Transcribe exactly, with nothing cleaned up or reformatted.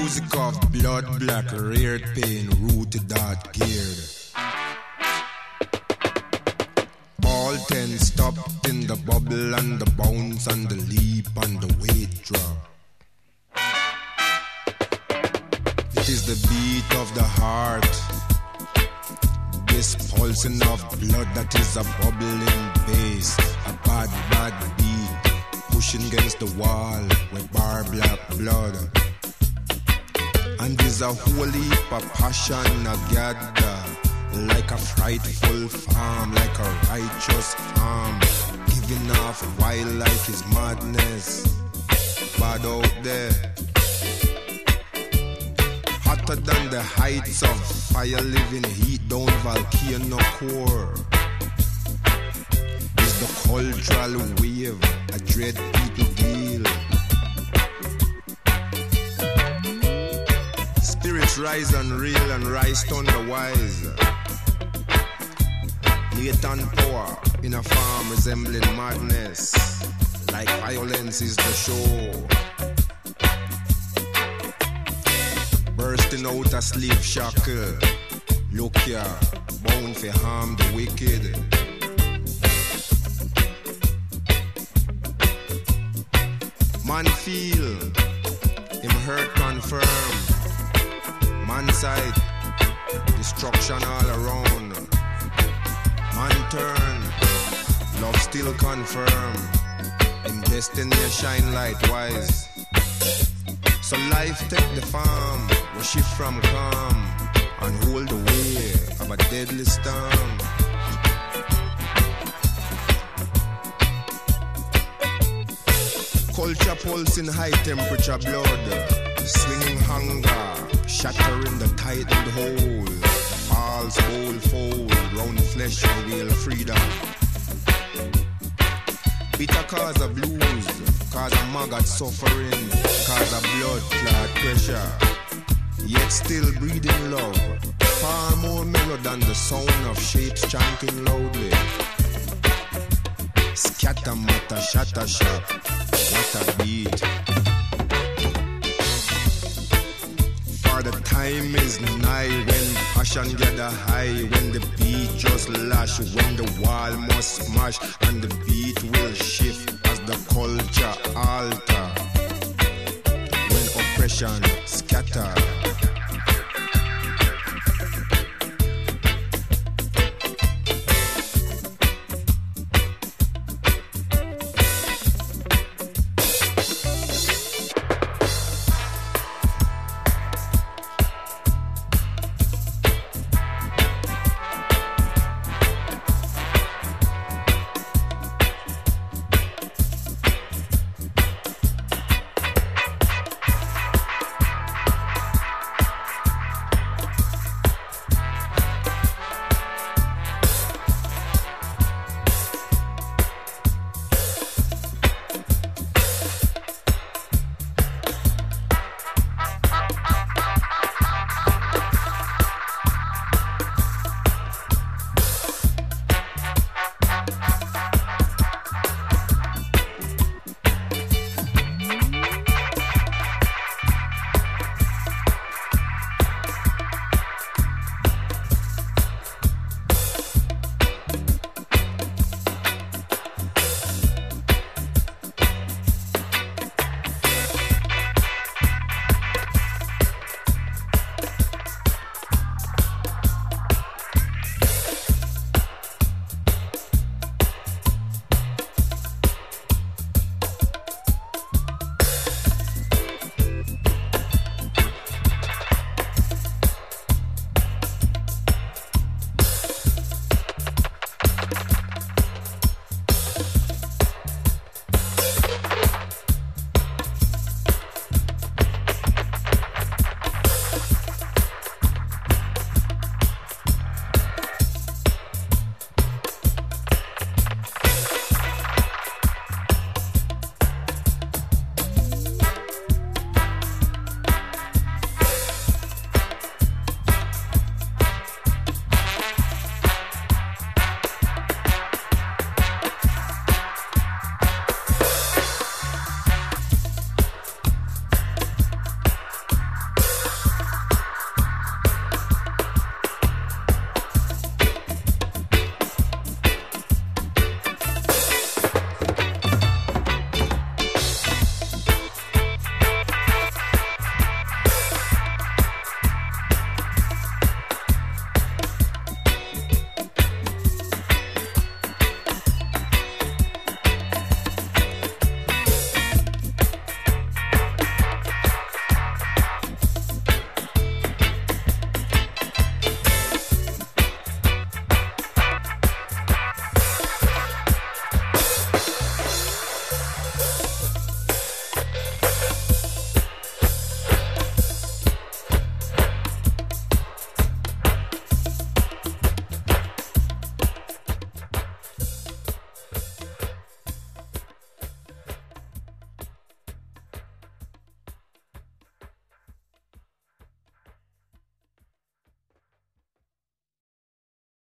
music of blood black, reared pain, rooted that geared. All ten stopped in the bubble and the bounce and the leap and the weight drop. It is the beat of the heart, this pulsing of blood that is a bubbling bass, a bad, bad beat, pushing against the wall with bar black blood. And there's a whole heap of passion a gather, like a frightful farm, like a righteous arm, giving off wild like his madness. Bad out there, hotter than the heights of fire, living heat down volcano core. Is the cultural wave, a dread people deal. Spirits rise unreal and rise thunder wise. Latent power in a farm resembling madness, like violence is the show. Bursting out a sleep shackle, look here, bound for harm the wicked. Man feel, him hurt confirm. Man sight, destruction all around. Man turn, love still confirm. In destiny shine light wise. So life take the farm, we shift from calm and hold the way of a deadly storm. Culture pulse in high temperature blood, swinging hunger, shattering the tightened hole. False bowl fold, round flesh reveal freedom. Bitter cause of blues, cause of maggot suffering, cause of blood clot pressure. Yet still breathing love, far more mellow than the sound of shapes chanting loudly. Scatter matter, shatter shot, what a beat. For the time is nigh when passion gather high, when the beat just lash, when the wall must smash and the beat will shift as the culture alter. When oppression scatter,